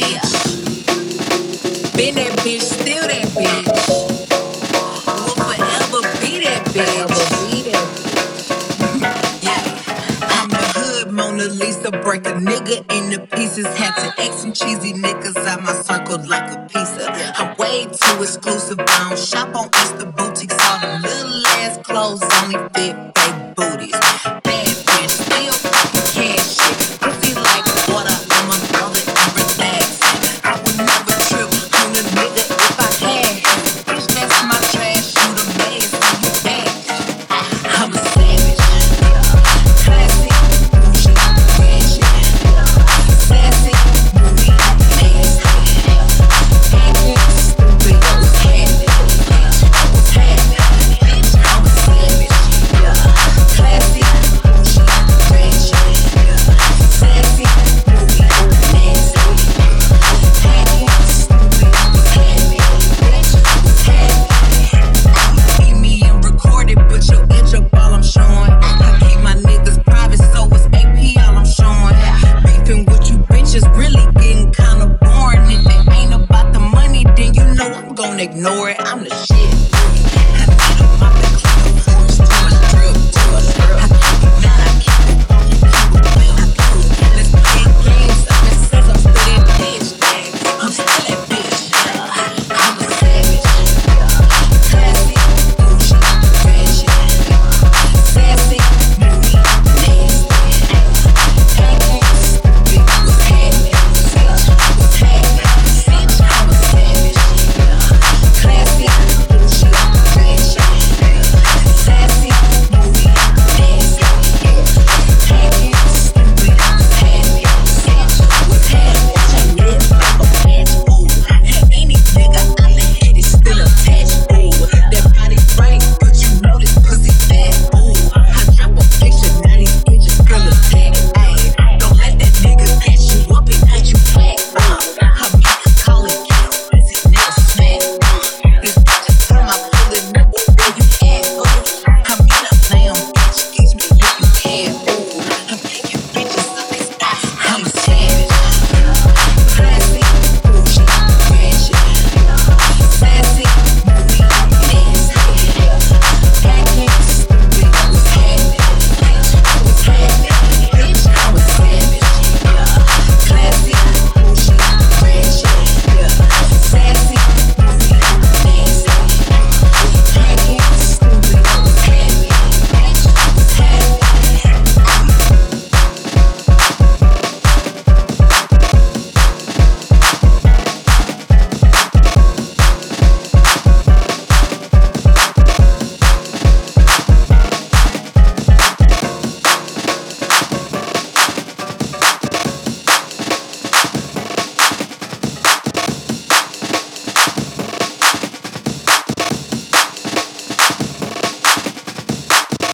Been that bitch, still that bitch. Will forever be that bitch. Yeah, I'm the hood Mona Lisa. Break a nigga into pieces. Had to X some cheesy niggas out my circle like a pizza. I'm way too exclusive. I don't shop on Insta boutiques. All them little ass clothes only fit fake booties. Bad bitch, still fucking cash shit. Pussy like water, I'm a brother and relaxing. I would never trip on a nigga if I had him. Bitch, that's my trash. You the maze when you bad. I'm a savage. Classic, bougie, ratchet. Sassy, moody, nasty. Acting stupid, was happy. Was happy. Bitch, I'm a savage. Classic, bougie, ratchet. Sassy, moody, nasty. Acting stupid, was happy. Bitch, was happy. Keep me in recorded, but your itch up all I'm showing. I keep my niggas private, so it's AP all I'm showing. Beefing with you bitches really getting kinda boring. If it ain't about the money, then you know I'm gonna ignore it. I'm the shit.